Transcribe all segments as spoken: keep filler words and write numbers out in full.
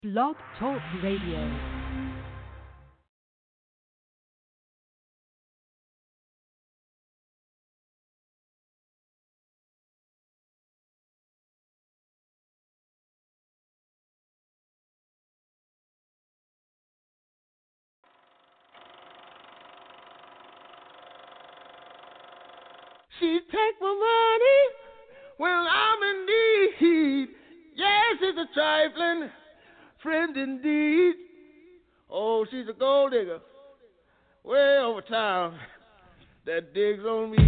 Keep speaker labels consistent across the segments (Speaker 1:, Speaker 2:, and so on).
Speaker 1: Blog Talk Radio.
Speaker 2: She take my money when I'm in need. Yes, it's a trifling friend indeed. Oh, she's a gold digger way over town that digs on me.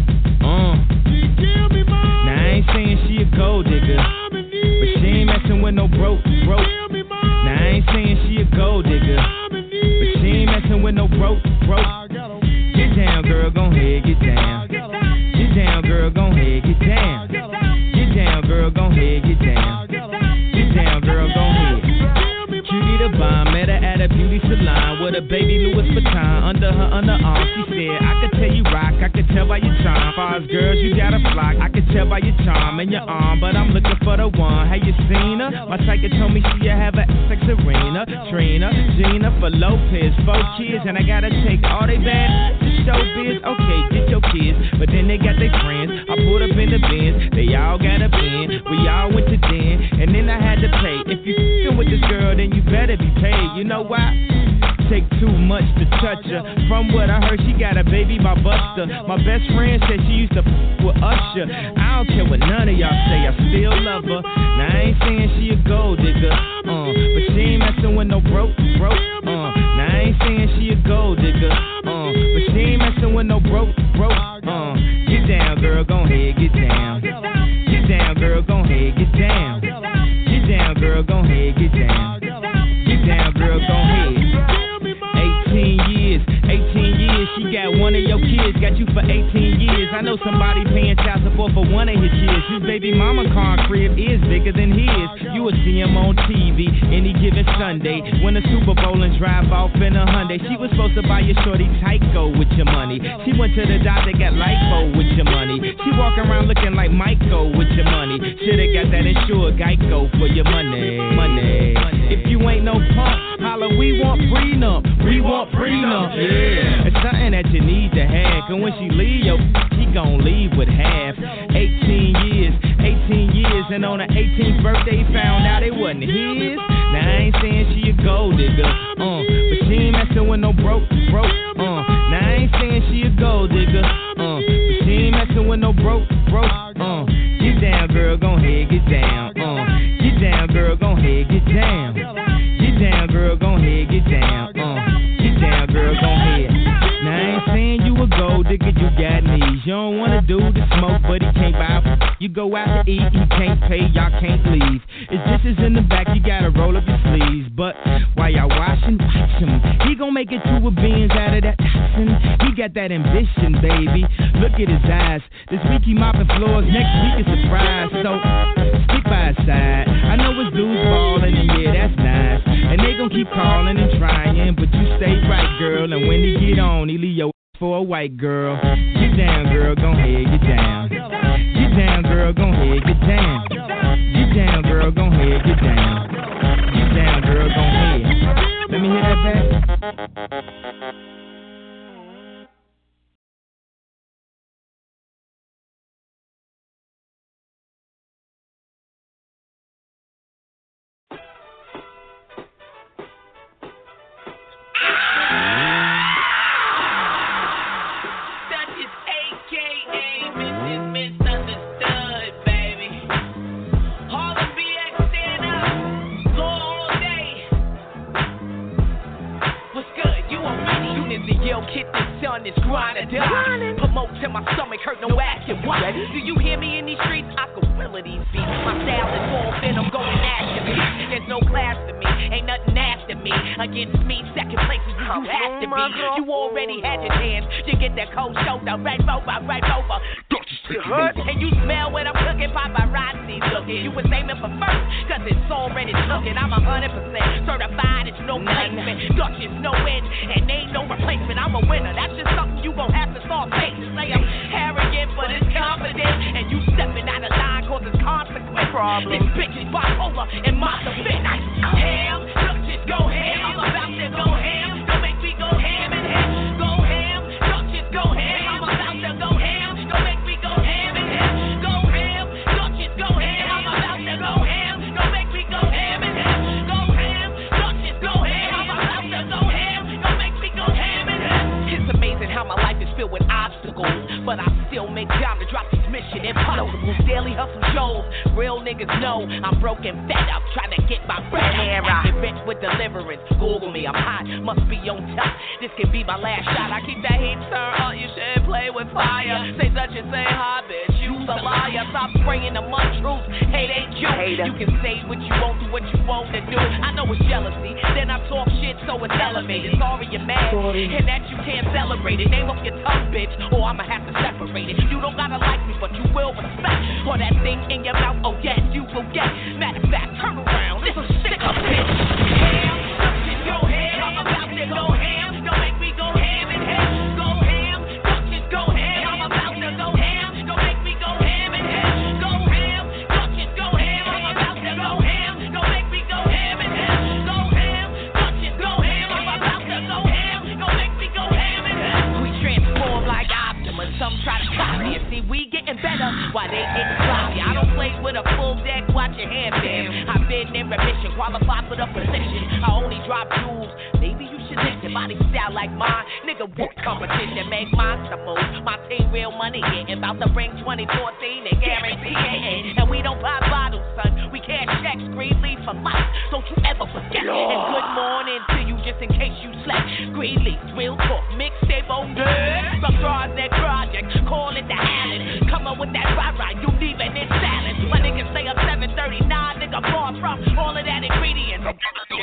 Speaker 3: Uh.
Speaker 2: She give me money.
Speaker 3: Now I ain't saying she a gold digger, but she ain't messing with no broke, broke. Now I ain't saying she a gold digger, but she ain't messing with no broke, broke. Get down, girl, gon' ahead, get down. Get down, girl, gon' ahead, get down. Get down, girl, gon' ahead, get down. Get down, girl, gon' ahead. Cutie the bomb, met her at a beauty salon with a baby Louis Vuitton under her underarm. She said, I could tell you rock, I could tell by your charm. Far as girls, you got a flock, I could tell by your charm and your arm, but I'm looking for the one. Have you seen her? My psychic told me she have a sex arena. Trina, Gina, for Lopez, four kids, and I gotta take all they bad to showbiz. Okay, get your kids, but then they got their friends. I pulled up in the Benz, they all got a pen. We all went to den, and then I had to pay. If you f***ing with this girl, then you better be paid. You know why? Take too much to touch her. From what I heard, she got a baby by Buster. My best friend said she used to f*** with Usher. I don't care what none of y'all say, I still love her. Now I ain't saying she a gold digger, uh, but she ain't messing with no broke, broke. Uh, now I ain't saying she a gold digger, uh, but she ain't messing with no broke, broke. Uh, get down, girl, gon' ahead, get down. Get down, girl, gon' ahead, get down. Get down, girl, gon' ahead, get down. Get down, girl, gon' ahead. eighteen years, eighteen years, she got one of your kids, got you for eighteen years. I know somebody paying child support for one of his kids. His baby mama car crib is bigger than his. You will see him on T V any given Sunday. Win the Super Bowl and drive off in a Hyundai. She was supposed to buy your shorty Tyco with your money. She went to the doctor, got lipo with your money. She walk around looking like Michael with your money. Shoulda got that insured Geico for your money. Money. If you ain't no punk, holla, we want prenup. We want prenup. Yeah. It's something that you need to have. Cause when she leave, yo, she gon' leave with half. eighteen years, eighteen years, and on her eighteenth birthday, found out it wasn't his. Now I ain't saying she a gold digger, uh, but she ain't messing with no broke, broke, uh. Now I ain't saying she a gold digger, uh, but she ain't messing with no broke, broke, uh. Get down, girl, gon' ahead, get down, uh. Get down, girl, gon' ahead, get down. Get down, girl, gon' ahead, get down, uh. Get down, girl, gon' ahead. Now I ain't saying you a gold digger, you got knees. You don't wanna do the smoke, but he can't buy. You go out to eat, he can't pay, y'all can't leave. His dishes in the back, you gotta roll up your sleeves. But while y'all washing, watch him. He gon' make it two of beans out of that toxin. He got that ambition, baby. Look at his eyes. This week he mopping floors, next week is a surprise. So stick by his side. I know his dudes ballin', and yeah, that's nice. And they gon' keep calling and trying, but you stay right, girl. And when he get on, he leave your for a white girl. Get down, girl, gon' ahead, get down. Get down, girl, gon' ahead, get down. Get down, girl, gon' ahead, get down. Get down, girl, gon' ahead. Let me hear that back.
Speaker 4: Is grinding, grinding. Promote till my stomach hurt, no asking why. Do you hear me in these streets? I can will of these beats. My style is full fit, I'm going after me. There's no class to me, ain't nothing after me. Against me, second place is where you have to be. You already had your chance to get that cold shoulder right over, right over. You hurt and you smell what I'm cooking, paparazzi looking. You was aiming for first, cause it's already looking. I'm a hundred percent certified, it's no placement. Dutch is no end, and ain't no replacement. I'm a winner. That's That's just something you gon' have to start facing. Say I'm arrogant, but it's confident. And you stepping out of line causes consequence. Problem. This bitch is bipolar in my defense. Ham, look, just go ham. I'm about to go ham. Don't make me go ham and ham. Go ham, look, just go ham. I'm about to go ham. Don't make me go ham and ham. Go ham, look, just go ham. I'm about to go ham. Don't make me go ham and ham. Go ham, look, just go ham. I'm about to go ham. Don't make me go ham and ham. It's amazing how my life is filled with obstacles, but I still make time to drop these mission impossible. Daily hustle shows, real niggas know I'm broken, fed up, trying to get my bread out. I've been rich with deliverance. Google me, I'm hot, must be on top. This could be my last shot. I keep that heat turned up, you should play with fire. Say such and say hi, bitch, you's a liar. Stop spraying the mud truth, hate ain't you. You can say what you want, do what you want to do. I know it's jealousy, then I talk shit so it's elevated. Sorry you're mad, and that you can't celebrate it. Name up your tongue, bitch, or I'ma have to separate it. You don't gotta like me, but you will respect. Or that thing in your mouth, oh yes, you will get. Matter of fact, turn around, this a sick up bitch. Ham, just go ham, I'm about to go ham. Don't make me go ham and ham. Go ham, just go ham, I'm about to go ham. Don't make me go ham and ham. Go ham, just go ham, I'm about to go ham. Don't make me go ham and ham. Go ham, just go ham, I'm about to go ham. Don't make me go ham and ham. We transform like Optimus, some try to copy us. See, we getting better while they getting sloppy. I don't play with a full deck, watch your hand, damn. I've been in remission, qualified for the position. I only drop jewels, maybe you should listen. Body style like mine, nigga, what competition make monster moves. My team real money getting, about to bring twenty fourteen and guarantee it. And we don't buy bottles, son, we cash checks, Greenleaf for life. Don't you ever forget. Lord. And good morning to you, just in case you slept. Greenleaf, real talk, mixtape on good. Some draws that project, call it the Allen. Come up with that right right, you leaving it salad. My niggas say I'm seven thirty-nine, nigga, far from all of that ingredients. Ham,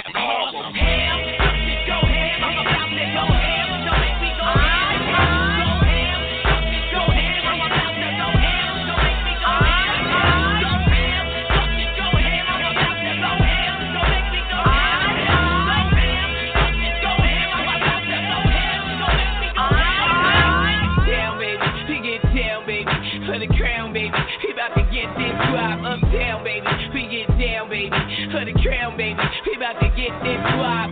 Speaker 4: just go ham, I'm about to go ham. Don't make me go ham. Go ham, just go ham, I'm about to go ham. Don't make me go ham. Go ham, just go ham, I'm about to go ham. Don't make me go ham. Go ham, just go ham, I'm about to go ham. Don't make me go ham. Down, baby, we get down, baby, for the crown, baby. We about to get this drop uptown, baby. We get down, baby, for the crown, baby. We about to get this drop.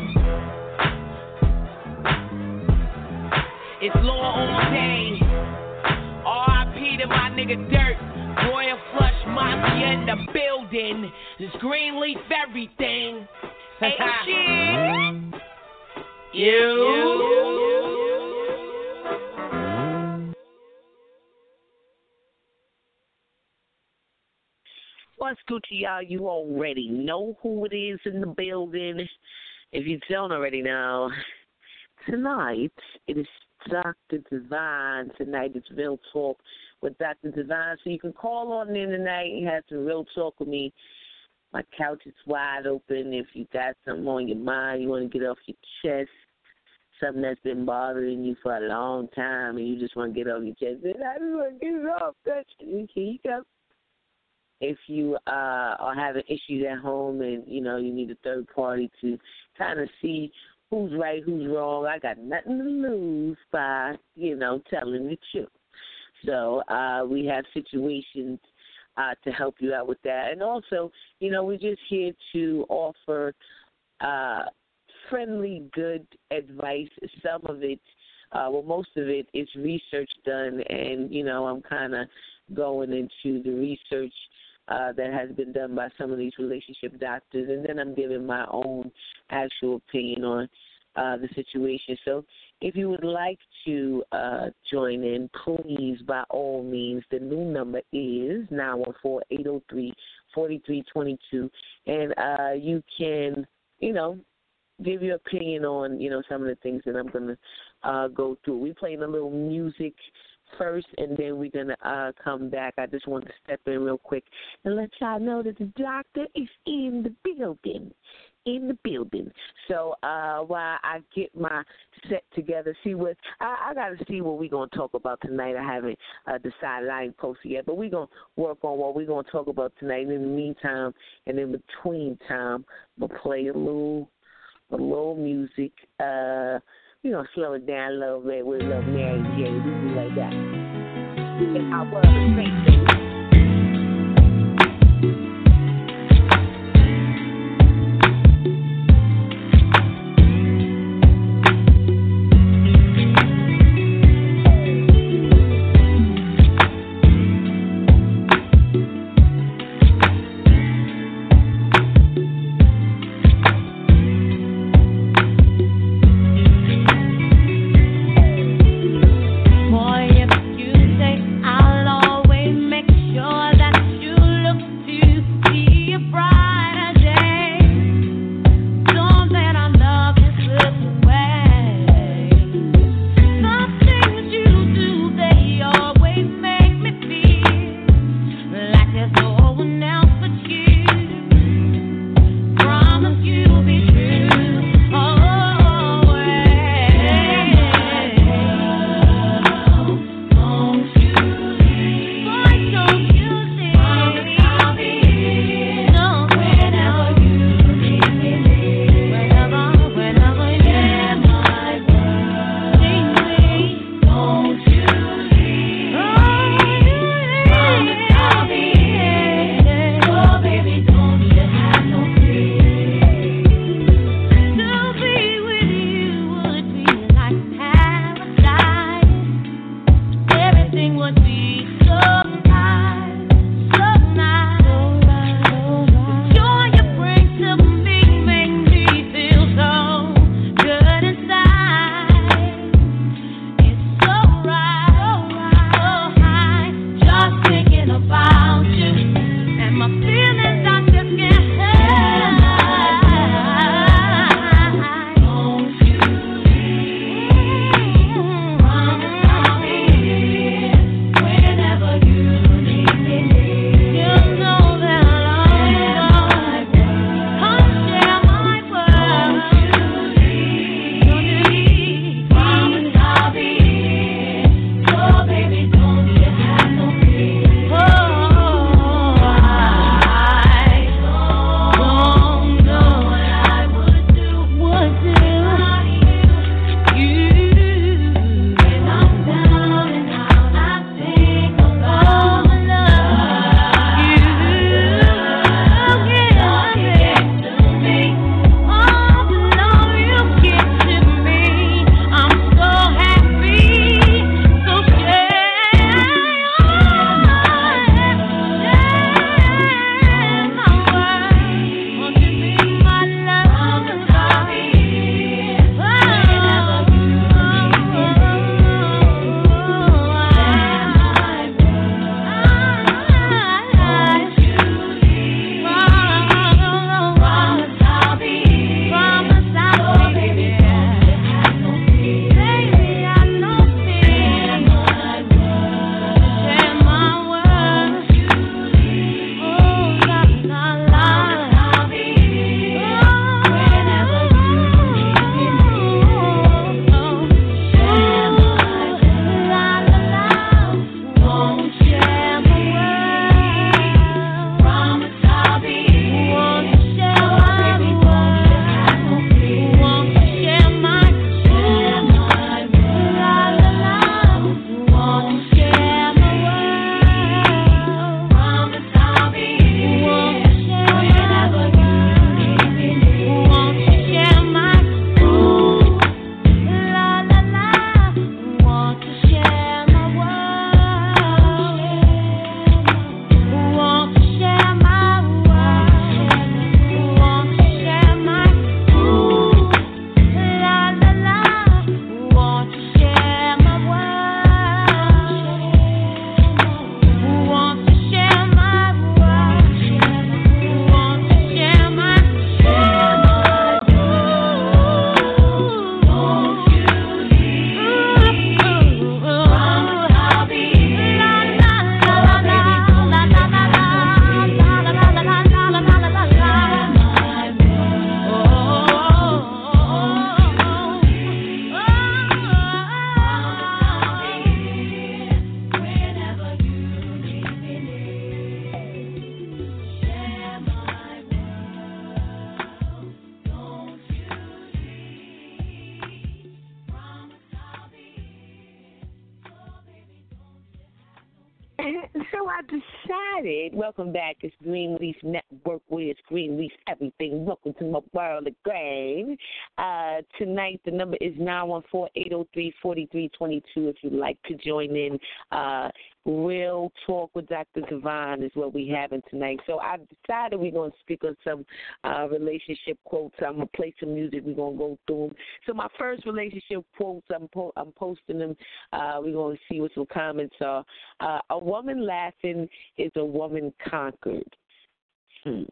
Speaker 4: It's law all day. R I P to my nigga Dirt. Royal Flush Mafia in the building. This Greenleaf everything. Ain't shit. You. you.
Speaker 5: What's good to y'all? You already know who it is in the building. If you don't already know, tonight it is Doctor Divine. Tonight it's Real Talk with Doctor Divine. So you can call on in tonight and have some real talk with me. My couch is wide open. If you got something on your mind, you want to get off your chest, something that's been bothering you for a long time, and you just want to get off your chest, and I just want to get it off. Here you go. If you uh, are having issues at home and, you know, you need a third party to kind of see who's right, who's wrong, I got nothing to lose by, you know, telling the truth. So uh, we have situations uh, to help you out with that. And also, you know, we're just here to offer uh, friendly, good advice. Some of it, uh, well, most of it is research done, and, you know, I'm kind of going into the research Uh, that has been done by some of these relationship doctors, and then I'm giving my own actual opinion on uh, the situation. So if you would like to uh, join in, please, by all means, the new number is nine one four, eight oh three, four three two two, and uh, you can, you know, give your opinion on, you know, some of the things that I'm going to uh, go through. We're playing a little music first, and then we're going to uh, come back. I just want to step in real quick and let y'all know that the doctor is in the building, in the building. So uh, while I get my set together, see what, I, I got to see what we're going to talk about tonight. I haven't uh, decided. I ain't posted yet, but we're going to work on what we're going to talk about tonight. And in the meantime, and in between time, we'll play a little, a little music, uh, You know, slow it down a little bit with a little Mary J. We do like that. And I was a straight.
Speaker 6: Boy, if you say I'll always make
Speaker 5: So I decided, welcome back, it's Greenleaf Network, where it's Greenleaf everything. Welcome to my world of grain. Uh, tonight, the number is nine one four, eight oh three, four three two two if you'd like to join in. Uh, Real Talk with Doctor Devon is what we having tonight. So I decided we're going to speak on some uh, relationship quotes. I'm going to play some music. We're going to go through them. So my first relationship quotes, I'm, po- I'm posting them. Uh, we're going to see what some comments are. Uh, a woman laughing is a woman conquered. Hmm.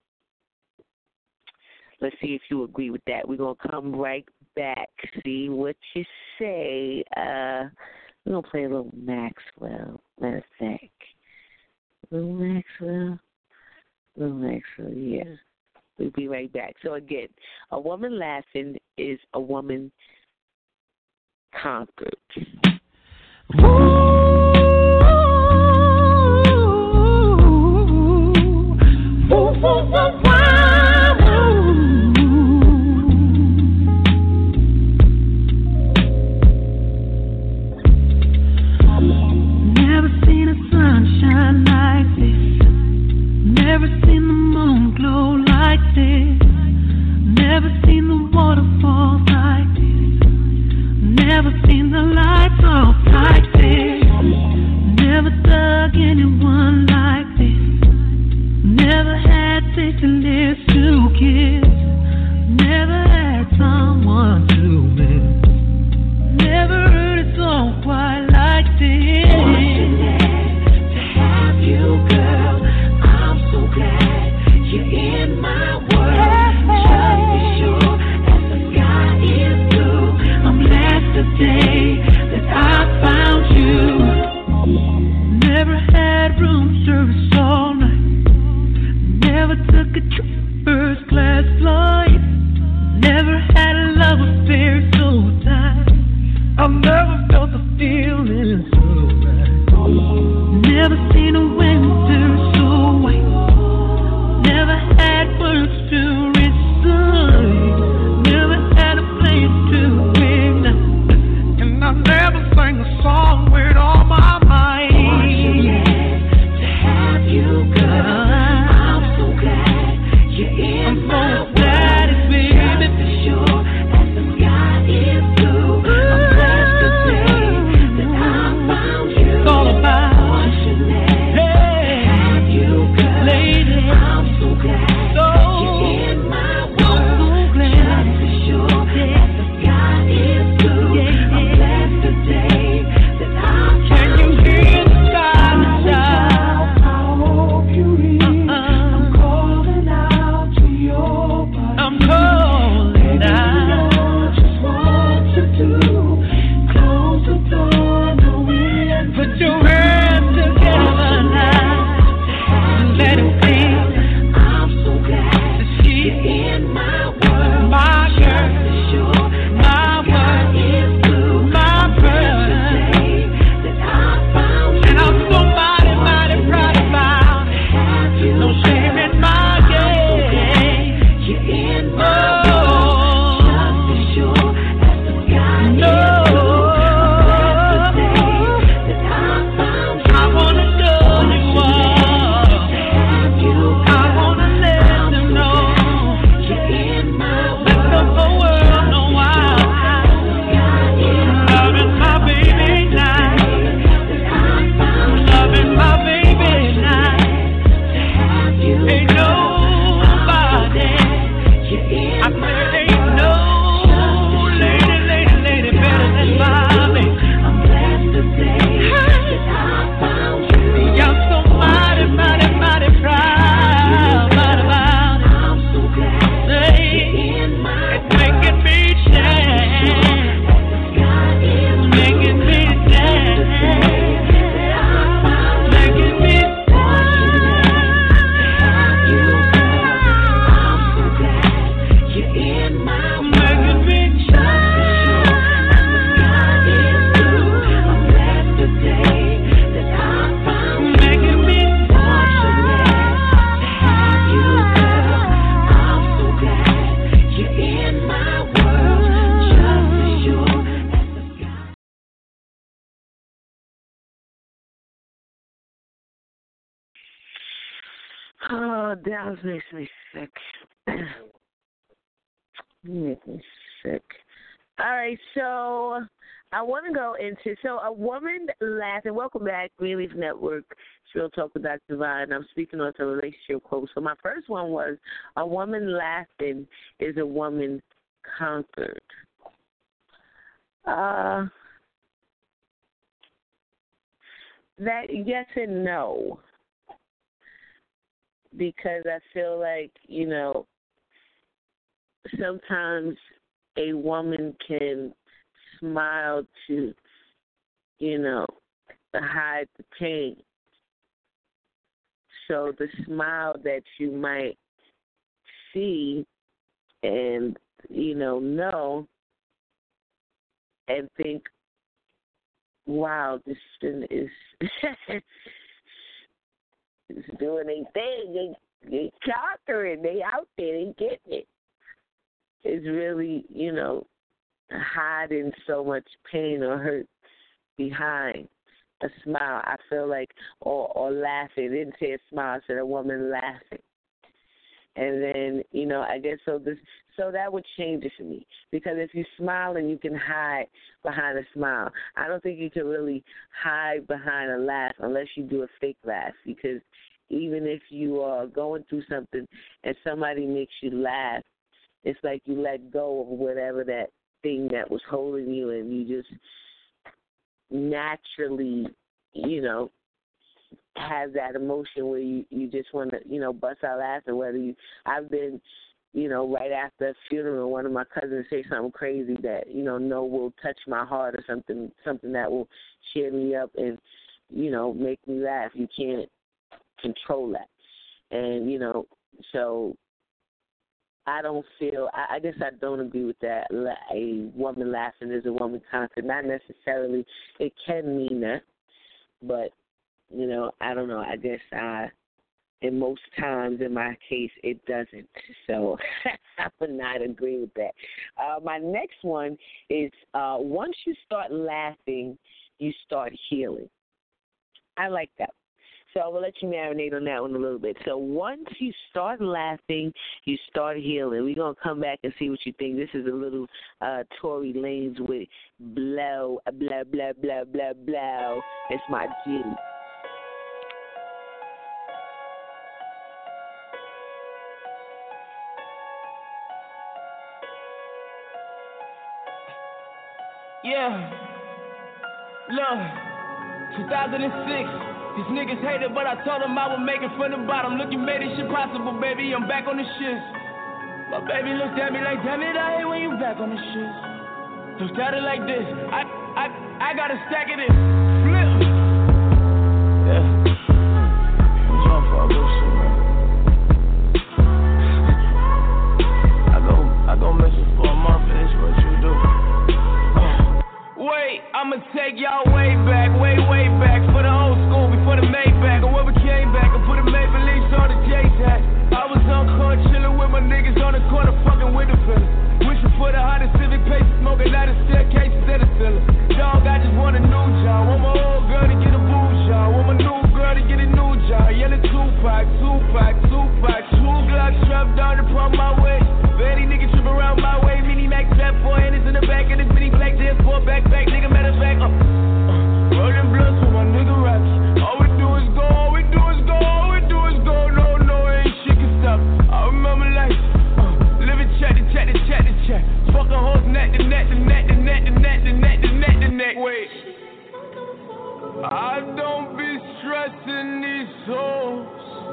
Speaker 5: Let's see if you agree with that. We're going to come right back, see what you say. Uh, we're going to play a little Maxwell. Matter of fact. A little Maxwell. A little Maxwell, yeah. We'll be right back. So, again, a woman laughing is a woman conquered.
Speaker 6: Never seen a sunshine like this. Never seen the moon glow like this. Never seen the waterfalls like this. Never seen the lights off like this. Never dug anyone like this. Never had taste and lips to kiss. Never had someone to miss. Never heard a song quite like this. Fortunate to have you, girl. I'm so glad you're in my world. Just as sure as the sky is blue, I'm glad today that I found you. Never had room service all night. Never took a trip first class flight. Never had a love affair so tight. I've never felt the feeling so right. Never seen a winter so white. Never had words to recite. Never had a place to ignite. And I never sang a song with all my might. Fortunate to have you, girl. I'm so glad you're in I'm my so glad it's baby. Just as sure as the sky is blue. I'm blessed to say that I found you. It's all about fortunate hey. To have you, girl. Lady. I'm so glad so you're in my world. So glad. Just as sure yeah. As the sky is blue. Yeah. I'm blessed today that I found you. Can you hear the sky shout? I hope you read. Uh-uh. I'm calling out to your body. I'm calling out. Just what to do. Close the door, no wind. Put your hands together now. And let it be. I'm so glad that you're in my world. My girl. Sure my world is blue. My girl. Today that I found you. And I'm so mighty, mighty proud about it. No shame in my game. You're in my world. Just as sure as the sky no. is blue. I'm blessed today that I found you. I wanna know you are. Have you I wanna let them know. You're in my world. Let the whole world know why. Loving my baby now. Loving my baby now. Ain't nobody. I said ain't no lady, lady, lady better than my baby. I'm blessed today that I found you. I'm so mighty, mighty, mighty proud, mighty about it. I'm so glad you're in my it's making me dance. It's making me dance. Making me
Speaker 5: Oh, Dallas makes me sick. Makes me sick. All right, so I want to go into, so a woman laughing. Welcome back, Greenleaf Network. It's Real Talk with Doctor Divine. I'm speaking on the relationship quote. So my first one was, a woman laughing is a woman conquered. Uh, that yes and no. Because I feel like, you know, sometimes a woman can smile to, you know, hide the pain. So the smile that you might see and, you know, know and think, wow, this thing is is doing a thing. They, they conquering. They out there. They getting it. It's really, you know, hiding so much pain or hurt behind a smile. I feel like, or, or laughing. It didn't say a smile. I said a woman laughing. And then, you know, I guess so this, so that would change it for me. Because if you smile and you can hide behind a smile, I don't think you can really hide behind a laugh unless you do a fake laugh. Because even if you are going through something and somebody makes you laugh, it's like you let go of whatever that thing that was holding you, and you just naturally, you know, have that emotion where you, you just want to, you know, bust out laughing. Whether you, I've been, you know, right after a funeral, one of my cousins say something crazy that, you know, no will touch my heart or something, something that will cheer me up and, you know, make me laugh. You can't control that. And, you know, so I don't feel, I, I guess I don't agree with that. A woman laughing is a woman conquered. Not necessarily, it can mean that, but, you know, I don't know. I guess I, in most times in my case, it doesn't. So I would not agree with that. Uh, my next one is uh, once you start laughing, you start healing. I like that. So I will let you marinate on that one a little bit. So once you start laughing, you start healing. We're going to come back and see what you think. This is a little uh, Tory Lanez with blow, blah, blah, blah, blah, blah. It's my G.
Speaker 3: Yeah, look, two thousand six, these niggas hated, but I told them I would make it from the bottom. Look, you made this shit possible, baby, I'm back on the shit. My baby looked at me like, damn it, I hate when you back on the shit. Looked at it like this, I, I, I gotta stack it in, flip. Yeah, I'm trying for all this shit, man. I go, I go message for a month, and it's what you do. Wait, I'ma take y'all way back, way, way back. For the old school, before the Maybach. Or when we came back, I put a Maple Leafs on the J-Tag. I was on court chillin' with my niggas on the corner, fucking with the fella. Wishing for the hottest Civic pace, smoking out of staircases at the cellar. Dog, I just want a new job. Want my old girl to get a boo job. Want my new girl to get a new job. Yellow two-pack, two-pack, two-pack. Two Glocks strapped on to pump my way. Betty nigga trip around my way. Mini Max strap, four handers in the back of this mini black J S four backpack. Nigga, matter of fact, uh, uh, rolling blunts with my nigga Rocky. All we do is go, all we do is go, all we do is go. No, no, ain't shit can stop. I remember life, uh, living chat to chat to chat to chat. Fucking hoes neck to neck to neck to neck to neck to neck to neck to neck. Wait, I don't be stressing these souls.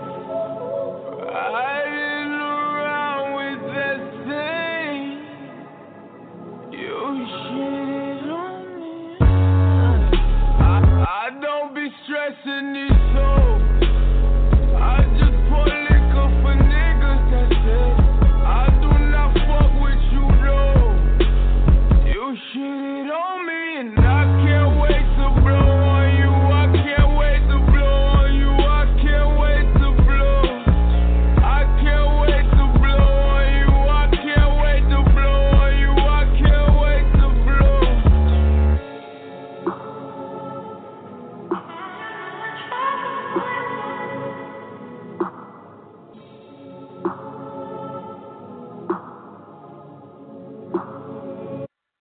Speaker 3: I didn't around with that thing. You shit on me. I, I don't be stressing these souls. I just pour liquor for niggas, that's it. I do not fuck with you, though.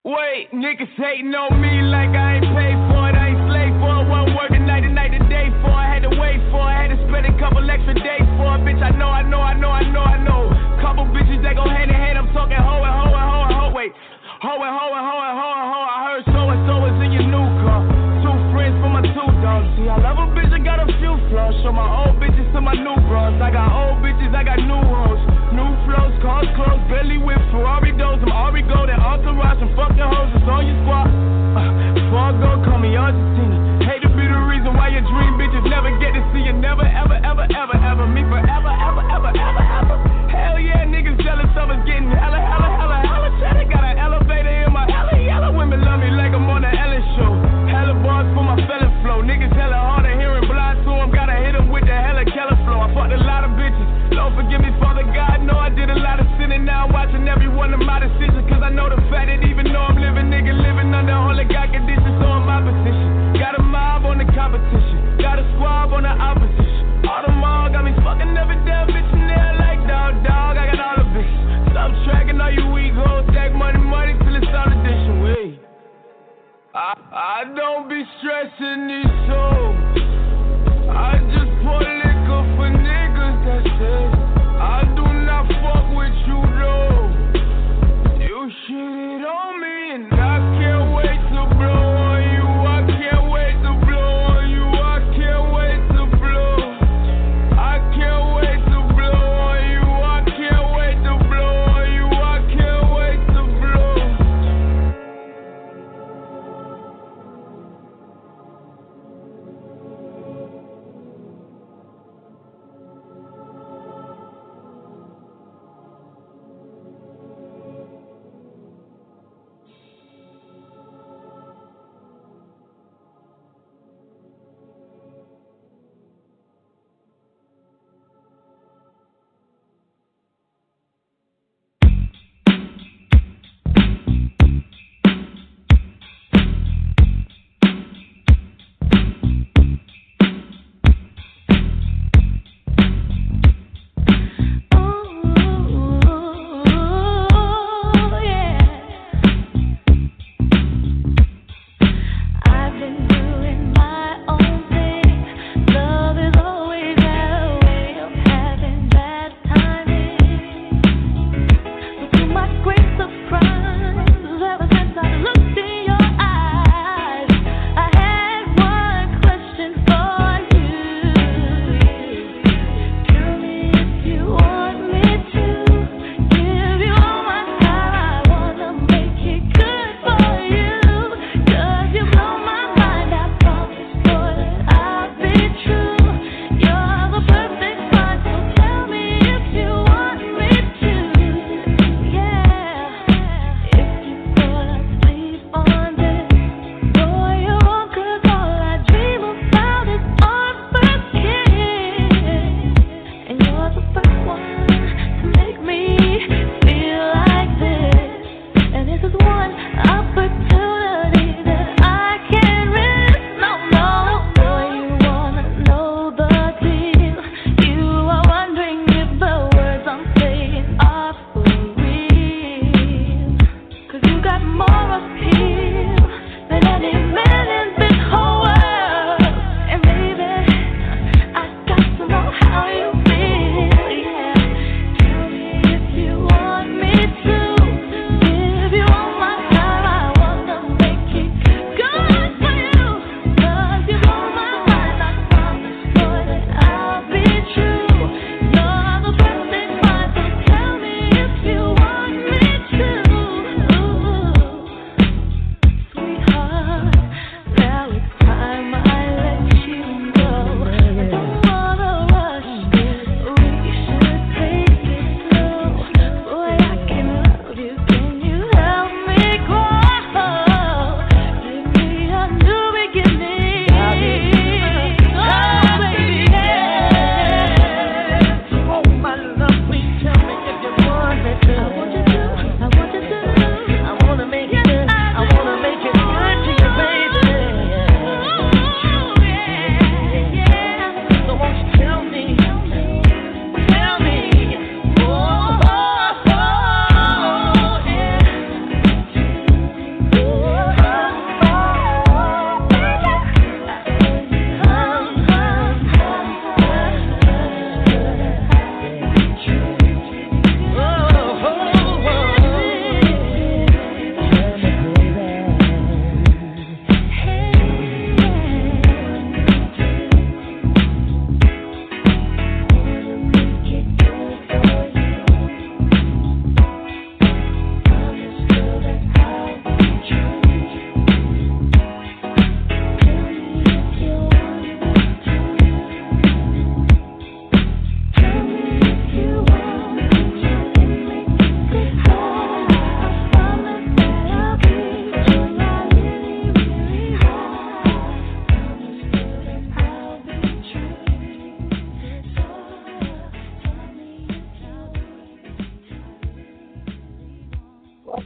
Speaker 3: Wait, niggas hating on me like I ain't paid for it. I ain't slave for it. One working night and night and day for it. I had to wait for it. I had to spend a couple extra days for it. Bitch, I know, I know, I know, I know, I know. Couple bitches that go hand in hand. I'm talking hoe and hoe and hoe and hoe. Wait, hoe and hoe and hoe and hoe and hoe. I heard so and so is in your new car. Two friends for my two dogs. See, I love a bitch, I got a few flaws. Show my old bitches to my new bros. I got old bitches, I got new hoes. New flows, cars closed, Bentley whip, Ferrari doors. I'm Ari Gold and Entourage and fucking hoes. It's on your squad. Uh, before I go, call me Argentina. Hate to be the reason why your dream bitches never get to see you. Never, ever, ever, ever, ever. Me forever, ever, ever, ever, ever. Hell yeah, niggas jealous of us getting hella, hella, hella, hella cheddar. Got an elevator in my hella, yellow. Women love me like I'm on the Ellen show. Hella bars for my felon flow. Niggas hella hard of hearing, blind to them. Gotta hit them with the hella Keller flow. I fucked a lot of bitches. Lord forgive me, Father God. Know I did a lot of sinning. Now I'm watching every one of my decisions. Cause I know the fact that even though I'm living, nigga, living under all the God conditions. So I'm my position. Got a mob on the competition. Got a squab on the opposition. All them all got me fucking every damn bitch in there like dog, dog. I got all the bitches. Stop tracking all you weak hoes. Stack money, money till it's all addition. Wait. I, I don't be stressing these souls. I just pour liquor for niggas, that's it. I do not fuck with you though. You shit it on me and I can't wait to blow on you. I can't wait to blow on you. I can't wait to blow. I can't wait to blow on you. I can't wait to blow on you. I can't wait to blow.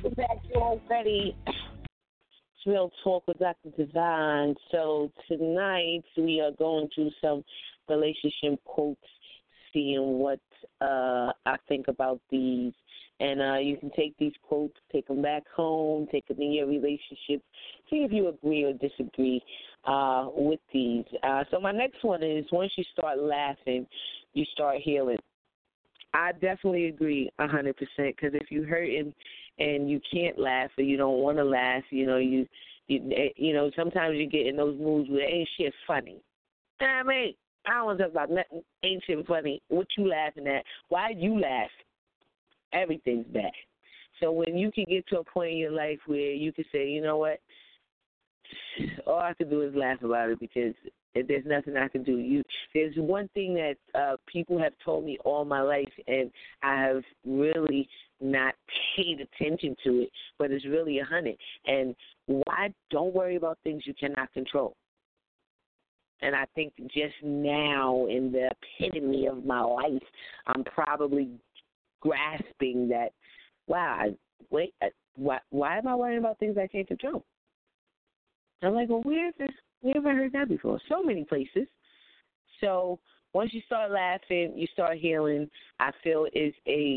Speaker 5: Welcome back to Already. It's Real Talk with Doctor Divine. So tonight we are going through some relationship quotes, seeing what uh, I think about these. And uh, you can take these quotes, take them back home, take them in your relationship, see if you agree or disagree uh, with these. Uh, so my next one is, once you start laughing, you start healing. I definitely agree one hundred percent, because if you're hurting and you can't laugh or you don't want to laugh, you know, you, you you know, sometimes you get in those moods where ain't shit funny. I mean, I don't want to talk about nothing, ain't shit funny. What you laughing at? Why you laugh? Everything's bad. So when you can get to a point in your life where you can say, you know what, all I can do is laugh about it, because there's nothing I can do. You, there's one thing that uh, people have told me all my life, and I have really not paid attention to it, but it's really a hundred. And why? Don't worry about things you cannot control. And I think just now, in the epitome of my life, I'm probably grasping that, wow, I, wait, I, why, why am I worrying about things I can't control? I'm like, well, where is this? We haven't heard that before. So many places. So once you start laughing, you start healing. I feel is a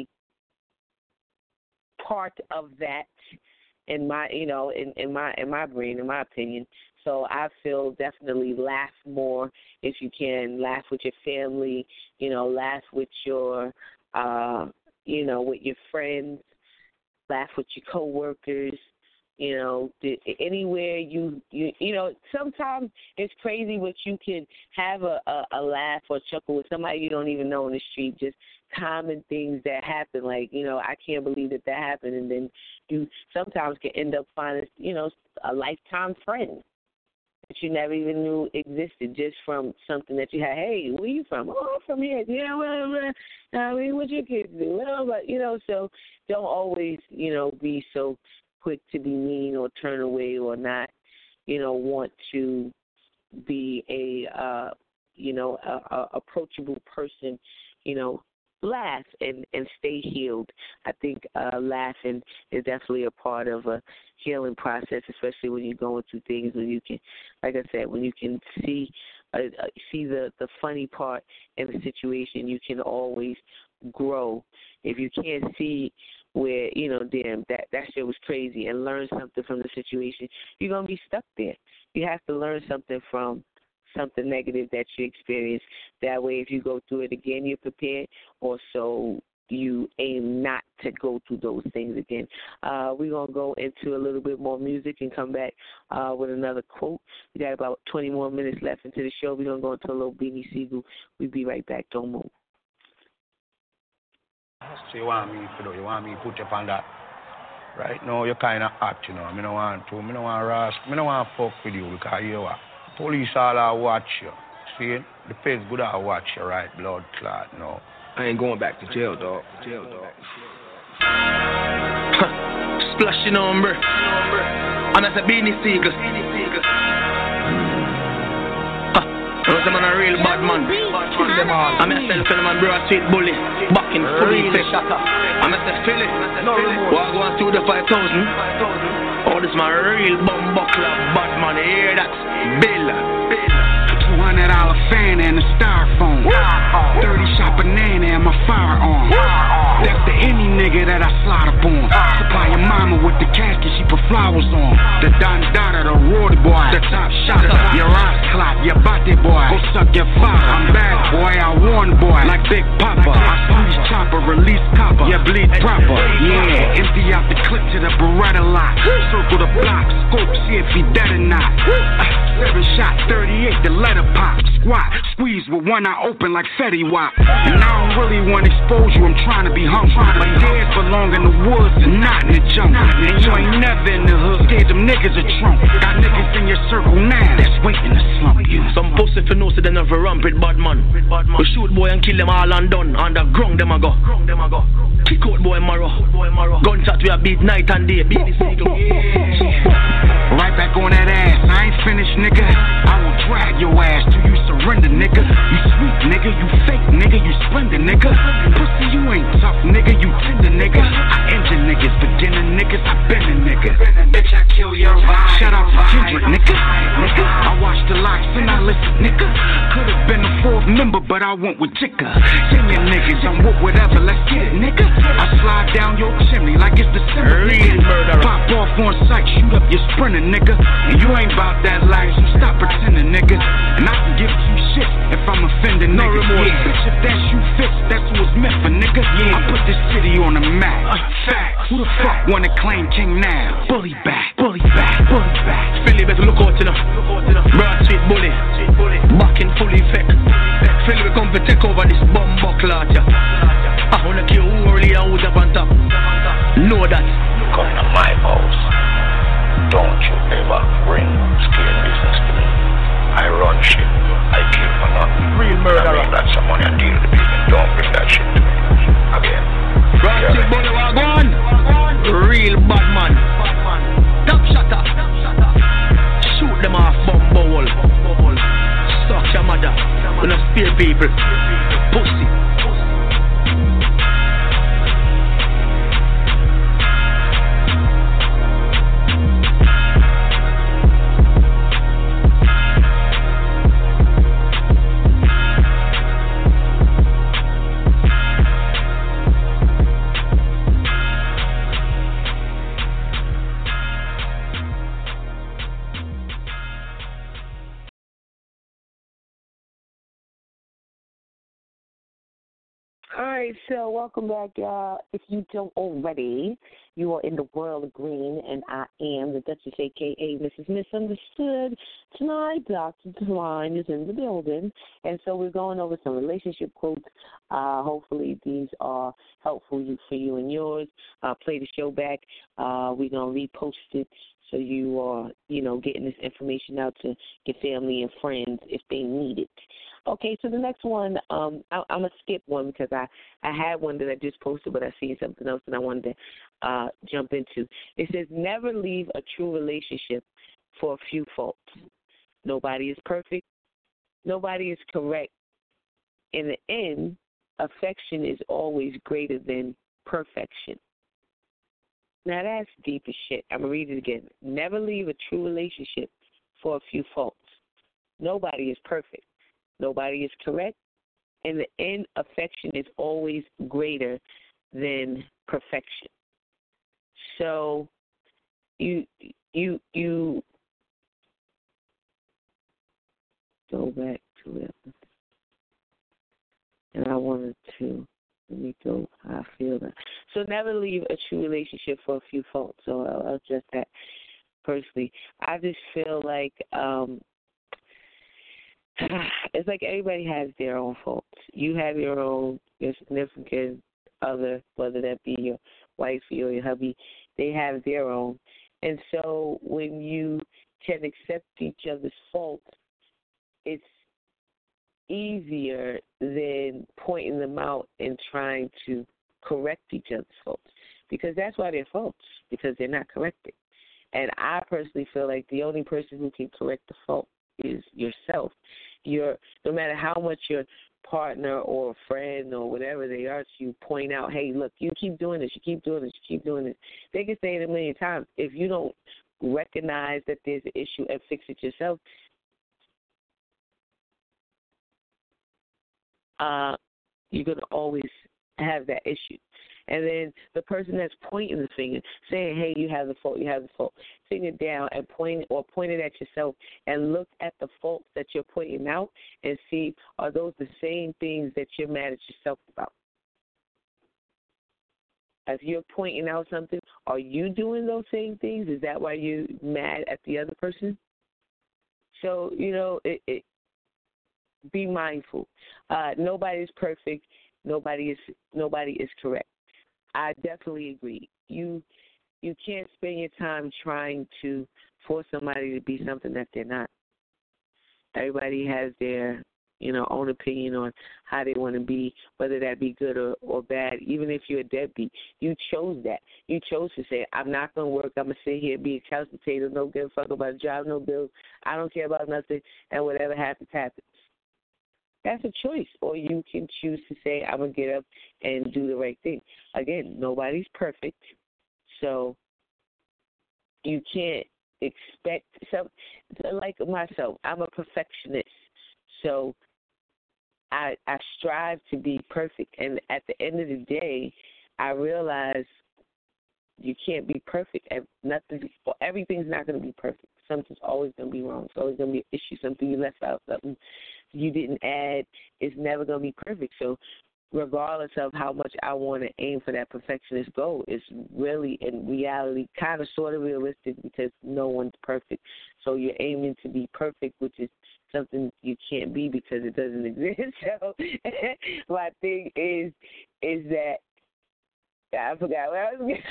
Speaker 5: part of that in my, you know, in, in my in my brain, in my opinion. So I feel definitely laugh more if you can. Laugh with your family. You know, laugh with your, uh, you know, with your friends. Laugh with your coworkers. You know, anywhere you, you, you know, sometimes it's crazy what you can have a, a, a laugh or chuckle with somebody you don't even know in the street, just common things that happen, like, you know, I can't believe that that happened, and then you sometimes can end up finding, you know, a lifetime friend that you never even knew existed just from something that you had. Hey, where you from? Oh, I'm from here. Yeah, well, well, I mean, what your kids do? Well, but, you know, so don't always, you know, be so quick to be mean or turn away or not, you know, want to be a, uh, you know, a, a approachable person, you know, laugh and, and stay healed. I think uh, laughing is definitely a part of a healing process, especially when you're going through things, when you can, like I said, when you can see uh, see the, the funny part in the situation, you can always grow. If you can't see where, you know, damn, that, that shit was crazy, and learn something from the situation, you're going to be stuck there. You have to learn something from something negative that you experienced. That way, if you go through it again, you're prepared. Also, you aim not to go through those things again. Uh, we're going to go into a little bit more music and come back uh, with another quote. We got about twenty more minutes left into the show. We're going to go into a little Beanie Siegel. We'll be right back. Don't move.
Speaker 7: So you want me to do, you want me to put you up on that. Right now you're kind of hot, you know. I don't want to, I don't want to rush, I don't want to fuck with you, because you know what? Police all are watch you. See, the face good I watch you, right? Blood clot, no.
Speaker 8: I ain't going back to jail, dog. Jail, dog.
Speaker 9: Splashing on, bro. And that's a Beanie Siegel. I was a man a real bad man. I'm myself and my bro a sweet bully. Back in fully tech. I'm myself Philly. Well, I go on to the five thousand. Oh, this my real bum buckler bad man. You hear that? Bill.
Speaker 10: two hundred dollar fan and a styrofoam. thirty shot banana and my firearm. That's the any nigga that I slide up on. Supply your mama with the casket she put flowers on. The Don Dada, the Rory boy, the top shotter. Your eyes clot, your body boy. Go suck your father. I'm bad boy, I warn boy. Like Big Papa. I squeeze chopper, release copper. You bleed proper. Yeah, empty out the clip to the Beretta lot. Circle the block, scope, see if he dead or not. Seven shot, thirty-eight, the letter pop. Squat, squeeze with one eye open like Fetty Wap. And I don't really want to expose you, I'm trying to be hung. My dads belong in the woods and not in the jungle. And you ain't never in the hood, scared them niggas a trunk. Got niggas in your circle now that's waiting to slump you.
Speaker 9: Some pussy for no, so they never rampant bad man. We shoot boy and kill them all and done. Underground them a go. Kick out boy marrow. Gunshot we a beat night and day. Beat the Siegel.
Speaker 10: Right back on that ass, I ain't finished nigga. I will drag your ass till you surrender, nigga. You sweet, nigga, you fake, nigga, you splendid, nigga. Pussy, you ain't tough, nigga, you tender, nigga. I engine niggas, beginning niggas, I been a nigga. Bitch, I kill your vibe. Shout out to Kendrick, nigga. Nigga, I watch the locks and I listen, nigga. Could've been a fourth member, but I went with Jicka. Send your niggas, I'm with whatever, let's get it, nigga. I slide down your chimney like it's the December, nigga. Pop off on sight, shoot up your sprinter, nigga. And you ain't about that life, so stop pretending, nigga. And I can give two shits if I'm offending, nigga. No remorse. Yeah, bitch, if that shoe fits, that's what it's meant for, nigga. Yeah. I put this city on the map. Uh, fact. Who the fuck wanna claim king now? Bully back, bully back, bully back.
Speaker 9: Philly better look out to them. Broad Street bully. Back in full effect. Philly we come to take over this bomb buckler, yeah. I wanna kill who early and who's up on top. Know that.
Speaker 7: Come to my house. Don't you ever bring scare business to me. I run shit. I kill for nothing. Real murderer. I make lots of money and deal with the people. Don't bring that shit to me. Again.
Speaker 9: Broad Street bully, walk on. Real bad man. Top shutter. Shoot them off bomb bowl. Suck your mother. We don't spare people. Pussy.
Speaker 5: All right, so welcome back, y'all. If you don't already, you are in the world of green, and I am the Duchess, a k a. Missus Misunderstood. Tonight, Doctor Divine is in the building, and so we're going over some relationship quotes. Uh, hopefully, these are helpful for you and yours. Uh, play the show back. Uh, we're going to repost it so you are, you know, getting this information out to your family and friends if they need it. Okay, so the next one, um, I, I'm going to skip one because I, I had one that I just posted, but I seen something else that I wanted to uh, jump into. It says, never leave a true relationship for a few faults. Nobody is perfect. Nobody is correct. In the end, affection is always greater than perfection. Now, that's deep as shit. I'm going to read it again. Never leave a true relationship for a few faults. Nobody is perfect. Nobody is correct. In the end, affection is always greater than perfection. So you you you go back to it. And I wanted to let me go how I feel that. So never leave a true relationship for a few faults. So I'll, I'll address that personally. I just feel like um it's like everybody has their own faults. You have your own, your significant other, whether that be your wifey or your hubby, they have their own. And so when you can accept each other's faults, it's easier than pointing them out and trying to correct each other's faults, because that's why they're faults, because they're not corrected. And I personally feel like the only person who can correct the fault is yourself. Your no matter how much your partner or friend or whatever they are to you point out, hey, look, you keep doing this, you keep doing this, you keep doing this. They can say it a million times. If you don't recognize that there's an issue and fix it yourself, uh, you're going to always have that issue. And then the person that's pointing the finger, saying, hey, you have the fault, you have the fault, sitting it down and point or point it at yourself and look at the faults that you're pointing out and see, are those the same things that you're mad at yourself about? If you're pointing out something, are you doing those same things? Is that why you're mad at the other person? So, you know, it, it, be mindful. Uh, nobody is perfect. Nobody is nobody is correct. I definitely agree. You you can't spend your time trying to force somebody to be something that they're not. Everybody has their you know, own opinion on how they want to be, whether that be good or, or bad. Even if you're a deadbeat, you chose that. You chose to say, I'm not going to work. I'm going to sit here, be a couch potato, no give a fuck about a job, no bills. I don't care about nothing, and whatever happens, happens. That's a choice. Or you can choose to say, I'm going to get up and do the right thing. Again, nobody's perfect, so you can't expect some. Like myself, I'm a perfectionist, so I I strive to be perfect. And at the end of the day, I realize you can't be perfect. Nothing, everything's not going to be perfect. Something's always going to be wrong. It's always going to be an issue. Something you left out. Something you didn't add. It's never going to be perfect. So regardless of how much I want to aim for that perfectionist goal, it's really, in reality, kind of sort of realistic because no one's perfect. So you're aiming to be perfect, which is something you can't be because it doesn't exist. So my thing is, is that, I forgot what I was going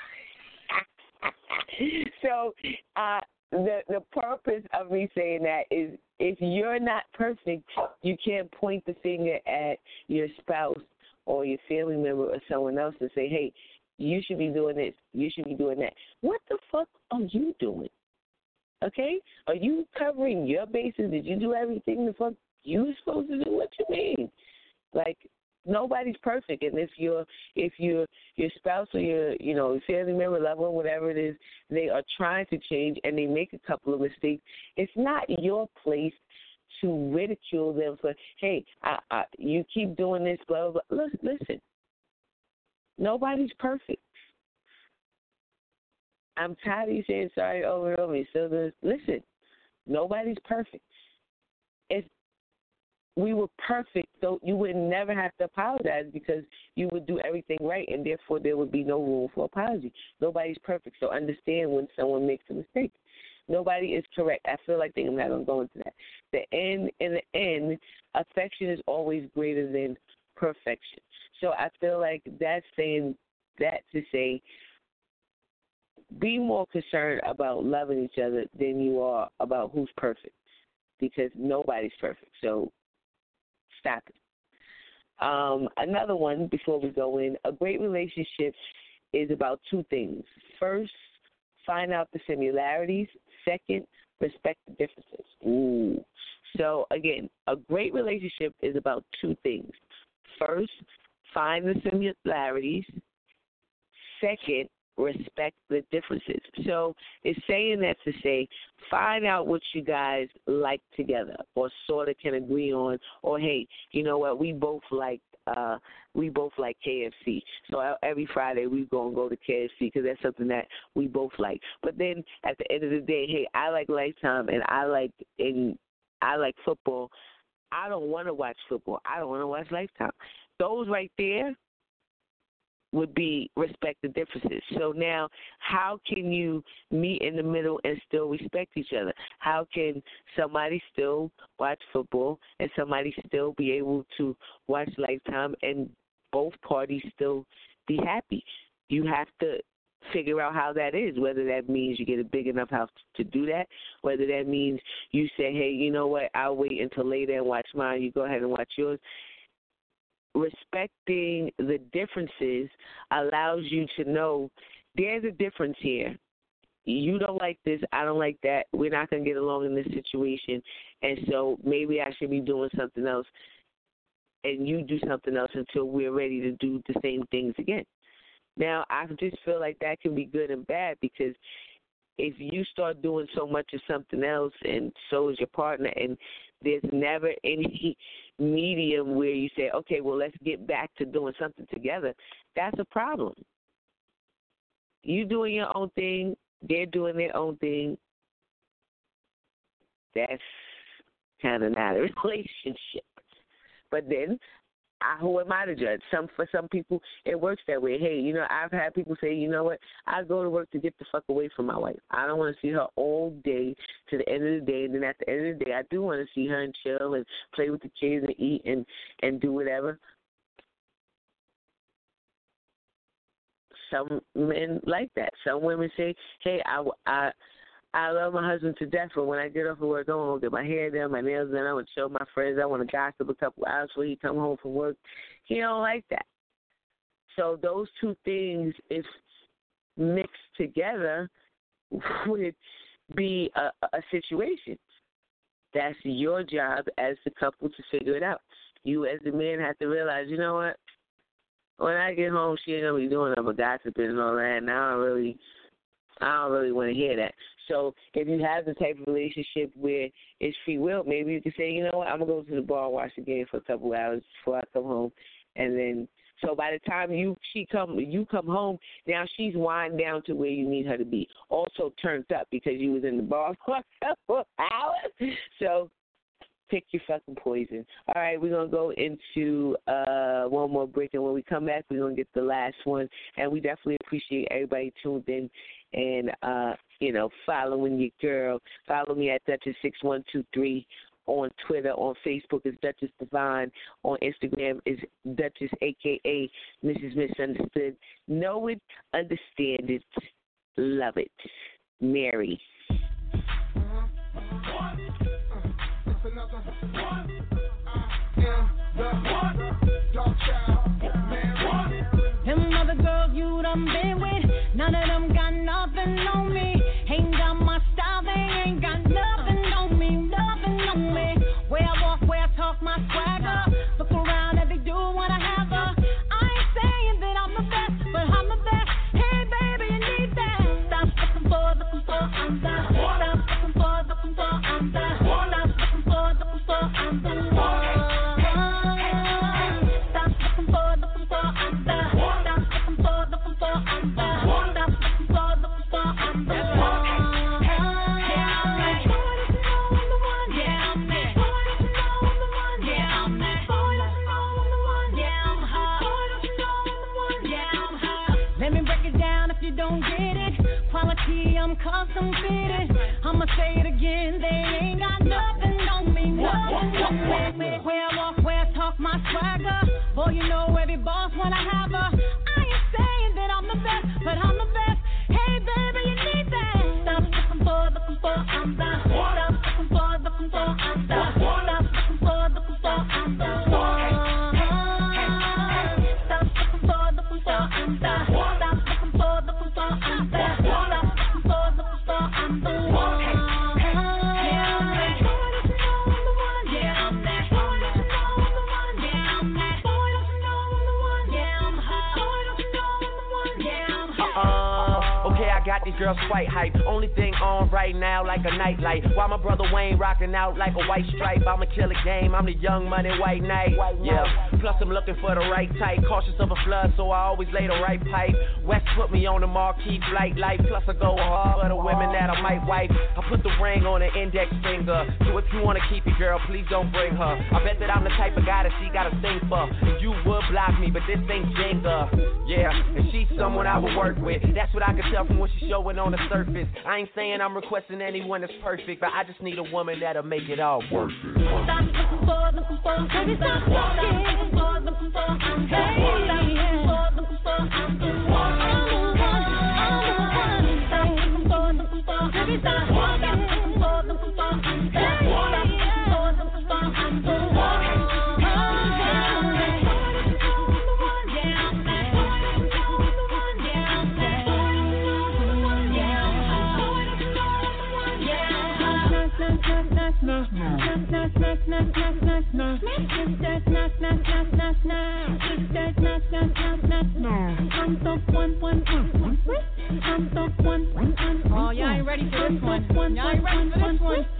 Speaker 5: to So uh, the the purpose of me saying that is, if you're not perfect, you can't point the finger at your spouse or your family member or someone else and say, hey, you should be doing this, you should be doing that. What the fuck are you doing? Okay? Are you covering your bases? Did you do everything the fuck you were supposed to do? What you mean? Like, nobody's perfect, and if your if your your spouse or your you know family member, loved one, whatever it is, they are trying to change and they make a couple of mistakes, it's not your place to ridicule them for, hey, I, I, you keep doing this, blah blah blah. Listen, nobody's perfect. I'm tired of you saying sorry over and over. So the, listen, nobody's perfect. It's we were perfect, so you would never have to apologize because you would do everything right, and therefore there would be no room for apology. Nobody's perfect, so understand when someone makes a mistake. Nobody is correct. I feel like I'm not going to go into that. The end, in the end, affection is always greater than perfection. So I feel like that's saying that to say, be more concerned about loving each other than you are about who's perfect, because nobody's perfect. So stop it. Um, another one before we go in, a great relationship is about two things. First, find out the similarities. Second, respect the differences. Ooh. So, again, a great relationship is about two things. First, find the similarities. Second, respect the differences. So it's saying that to say, find out what you guys like together or sort of can agree on, or, hey, you know what, we both like uh, we both like K F C. So every Friday we go and go to K F C because that's something that we both like. But then at the end of the day, hey, I like Lifetime and I like and I like football. I don't want to watch football. I don't want to watch Lifetime. Those right there would be respect the differences. So now, how can you meet in the middle and still respect each other? How can somebody still watch football and somebody still be able to watch Lifetime and both parties still be happy? You have to figure out how that is, whether that means you get a big enough house to do that, whether that means you say, hey, you know what, I'll wait until later and watch mine, you go ahead and watch yours. Respecting the differences allows you to know there's a difference here. You don't like this, I don't like that. We're not going to get along in this situation, and so maybe I should be doing something else, and you do something else until we're ready to do the same things again. Now, I just feel like that can be good and bad, because if you start doing so much of something else and so is your partner, and there's never any medium where you say, okay, well, let's get back to doing something together, that's a problem. You doing your own thing, they're doing their own thing. That's kind of not a relationship. But then, I, who am I to judge? Some for some people, it works that way. Hey, you know, I've had people say, you know what, I go to work to get the fuck away from my wife. I don't want to see her all day to the end of the day, and then at the end of the day, I do want to see her and chill and play with the kids and eat and, and do whatever. Some men like that. Some women say, hey, I, I, I love my husband to death, but when I get off of work, I want to get my hair done, my nails done. I want to show my friends. I want to gossip a couple hours before he come home from work. He don't like that. So those two things, if mixed together, would be a, a situation. That's your job as the couple to figure it out. You as the man have to realize, you know what? When I get home, she ain't gonna be doing nothing but gossiping and all that. And I don't really, I don't really want to hear that. So if you have the type of relationship where it's free will, maybe you can say, you know what, I'm gonna go to the bar and watch the game for a couple hours before I come home, and then. So by the time you she come you come home, now she's wind down to where you need her to be. Also turned up because you was in the bar for a couple hours. So pick your fucking poison. All right, we're gonna go into uh, one more break, and when we come back, we're gonna get the last one. And we definitely appreciate everybody tuned in and uh, you know following your girl. Follow me at Duchess six one two three. On Twitter, on Facebook is Duchess Divine. On Instagram is Duchess, a k a. Missus Misunderstood. Know it, understand it, love it. Mary.
Speaker 6: Them other girls you done been with, none of them got nothing on me. Ain't got my style, they ain't got nothing on me, nothing on me. Where I walk, where I talk, my swagger. Look around and they do what I have her. I ain't saying that I'm the best, but I'm the best. Hey baby, you need that. Stop looking for, looking for, I'm the. Stop looking for, looking for, I'm the. Stop looking for, looking for, I'm the one. Stop looking for, looking for, I'm the. Stop looking for, looking for, I'm the. Stop looking for, looking for, I'm the one. Don't get it, quality, I'm custom fitted. I'ma say it again, they ain't got nothing on me, nothing on me. Where I walk, where I talk, my swagger. Boy, you know every boss when I have her. I ain't saying that I'm the best, but I'm the best. Hey baby, you need that. Stop looking for, looking for, I'm the. Stop looking for, looking for, I'm the. Stop looking for, looking for, I'm the. Stop looking for, looking for, I'm the. Stop looking for, looking for, I'm the. Stop looking for, looking for, I'm the one. Yeah, I'm that. Yeah, I'm that. Yeah, I'm that. Boy, don't you know I'm the one? Yeah, I'm hot. Boy, don't you know I'm the one? Yeah, I'm hot.
Speaker 4: Uh, okay, I got these girls quite hype. Only thing on right now like a nightlight. While my brother Wayne rocking out like a white stripe. I'ma kill a game, I'm the young money white knight. Yeah, plus I'm looking for the right type. Cautious of a flood, so I always lay the right pipe. West put me on the marquee flight life. Plus I go hard for the women that I might wife. I put the ring on the index finger. So if you wanna keep it, girl, please don't bring her. I bet that I'm the type of guy that she got a thing for. And you would block me, but this ain't Jenga. Yeah, and she's someone I would work with. That's what I can tell from what she's showing on the surface. I ain't saying I'm requesting anyone that's perfect, but I just need a woman that'll make it all worth it.
Speaker 6: Stop looking for, looking for, baby, stop walking. Looking for, looking for, I'm the one. Stop looking for, looking for, I'm the one. I'm the one, I'm the one. Stop looking for, looking for, baby, stop walking. Looking for, looking for, I'm the one. Stop looking for, looking for, I'm the one.
Speaker 11: Oh, y'all ain't ready for this one. Y'all ain't ready for this one.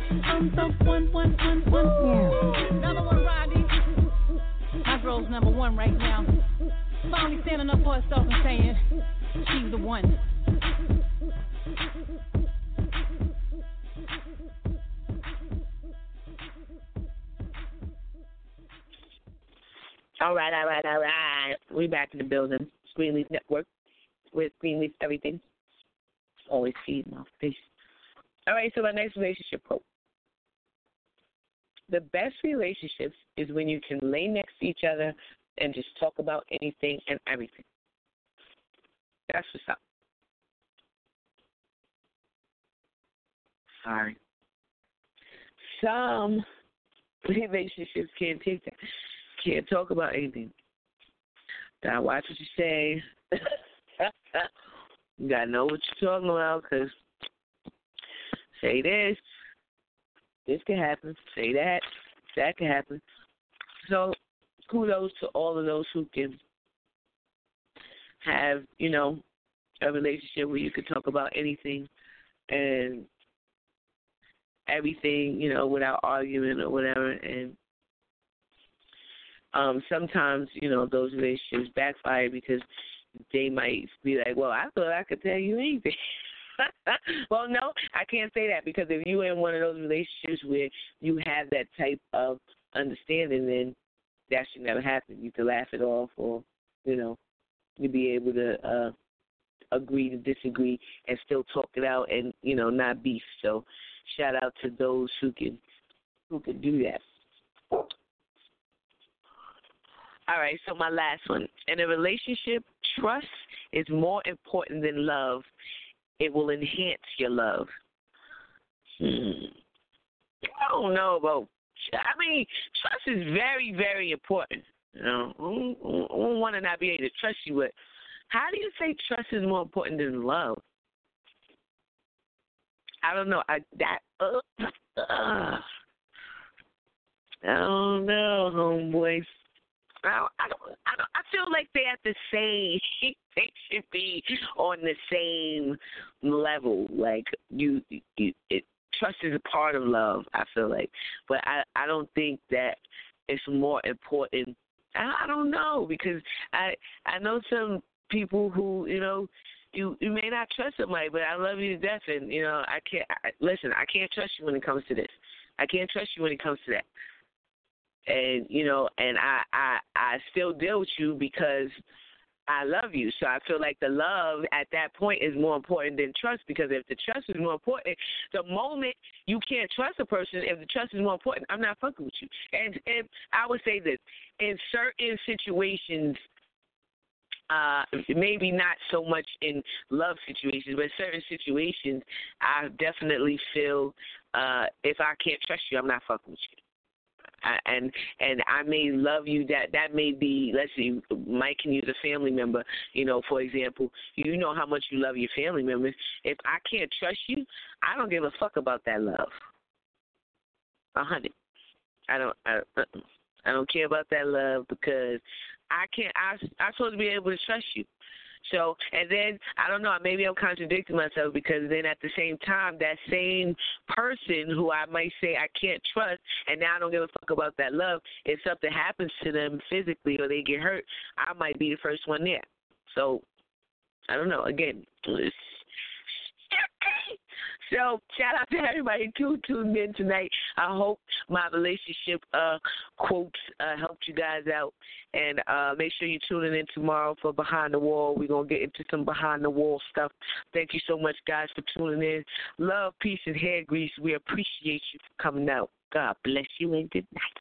Speaker 11: Number one, Rodney. My girl's number one right now. Finally standing up for herself and saying she's the one.
Speaker 5: All right, all right, all right. We back in the building. Greenleaf Network. With Greenleaf everything. Always feeding off fish. All right, so my next relationship quote. The best relationships is when you can lay next to each other and just talk about anything and everything. That's what's up. Sorry. Some relationships can't take that. Can't talk about anything. Gotta watch what you say. You gotta know what you're talking about, because say this, this can happen. Say that, that can happen. So kudos to all of those who can have, you know, a relationship where you can talk about anything and everything, you know, without arguing or whatever. And um, sometimes, you know, those relationships backfire because they might be like, well, I thought I could tell you anything. Well, no, I can't say that, because if you're in one of those relationships where you have that type of understanding, then that should never happen. You can laugh it off, or, you know, you be able to uh, agree to disagree and still talk it out and, you know, not beef. So shout out to those who can who can do that. All right, so my last one. In a relationship, trust is more important than love. It will enhance your love. Hmm. I don't know about, I mean, trust is very, very important. You know, I don't want to not be able to trust you, but how do you say trust is more important than love? I don't know. I that uh, uh, I don't know, homeboys. I don't, I don't. I don't. I feel like they're at the same. They should be on the same level. Like you, you it, trust is a part of love. I feel like, but I, I don't think that it's more important. I, I don't know, because I, I know some people who, you know, you, you may not trust somebody, but I love you to death, and you know, I can't. I, listen, I can't trust you when it comes to this. I can't trust you when it comes to that. And, you know, and I, I, I still deal with you because I love you. So I feel like the love at that point is more important than trust, because if the trust is more important, the moment you can't trust a person, if the trust is more important, I'm not fucking with you. And, and I would say this, in certain situations, uh, maybe not so much in love situations, but in certain situations, I definitely feel uh, if I can't trust you, I'm not fucking with you. I, and and I may love you, that that may be, let's see, Mike can use a family member, you know, for example. You know how much you love your family members. If I can't trust you, I don't give a fuck about that love. A hundred. I don't I, I don't care about that love, because I can't, I, I'm supposed to be able to trust you. So, and then, I don't know, maybe I'm contradicting myself, because then at the same time, that same person who I might say I can't trust, and now I don't give a fuck about that love, if something happens to them physically or they get hurt, I might be the first one there. So, I don't know, again, it's so shout out to everybody who tuned in tonight. I hope my relationship uh, quotes uh, helped you guys out. And uh, make sure you're tuning in tomorrow for Behind the Wall. We're going to get into some Behind the Wall stuff. Thank you so much, guys, for tuning in. Love, peace, and hair grease. We appreciate you for coming out. God bless you and good night.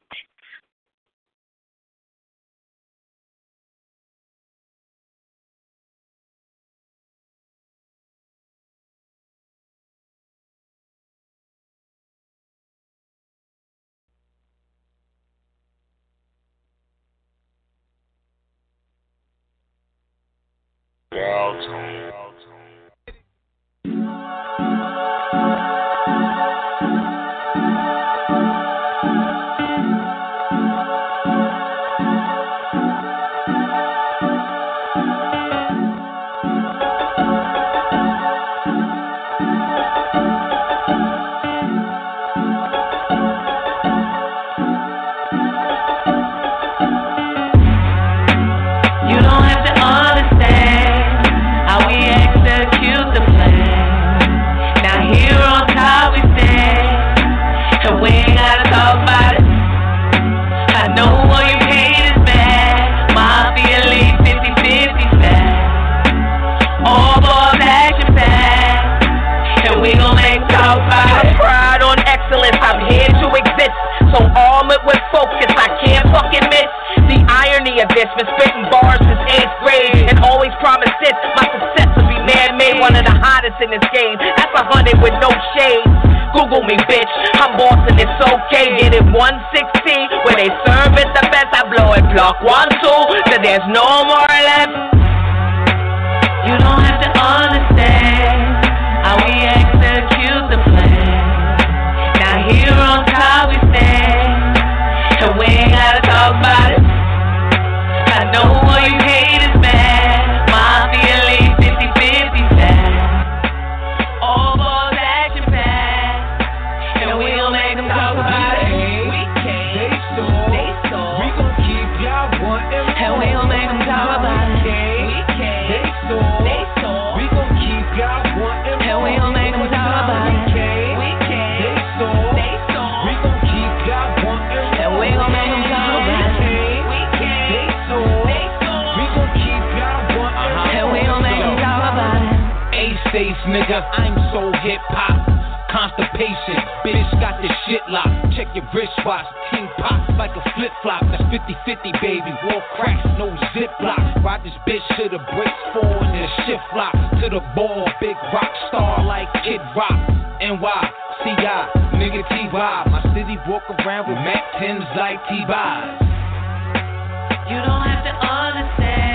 Speaker 4: Been spitting bars since eighth grade and always promised this. My success will be man-made, one of the hottest in this game. That's a hundred with no shade. Google me, bitch. I'm bossing, it's okay. Get it one sixteen. Where they serve it the best, I blow it block one, two. Till there's no more left. You don't have to understand how we execute the plan. Now here on top we stand, and we ain't gotta talk about it. I know all you hate is mad. Mafia league fifty fifty sad. All balls action pass, and we gon' make them talk about it. We can't, they saw, they saw. We gon' keep y'all wanting, and we gon' make them talk about it. We can't, they saw, they saw. We gon' keep y'all wanting, and we gon' make them talk about it. We can't, they saw, they saw. We gon' keep y'all wanting, and we gon' make them talk about it. We can't, they saw, they saw. We gon' keep y'all wanting, and we gon' make them talk about it.
Speaker 12: A-States, nigga, I'm so hip-hop. Constipation, bitch got this shit locked. Check your wristwatch, ting pop like a flip-flop. That's fifty fifty, baby, war cracks, no ziplock. Ride this bitch to the brakes, four in the shift lock. To the ball, big rock star like Kid Rock. N Y, C I, nigga T-Y. My city walk around with Mac tens like T-Buys.
Speaker 4: You don't have to understand